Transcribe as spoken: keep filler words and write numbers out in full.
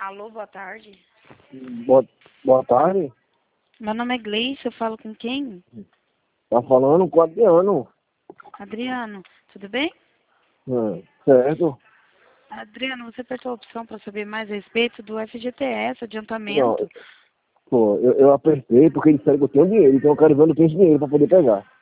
Alô, boa tarde. Boa, boa tarde. Meu nome é Gleice, eu falo com quem? Tá falando com o Adriano. Adriano, tudo bem? É, certo. Adriano, você apertou a opção para saber mais a respeito do F G T S, Não, adiantamento. pô, eu, eu apertei porque eles disseram que eu tenho dinheiro, então eu quero ver onde eu tenho esse dinheiro pra poder pegar.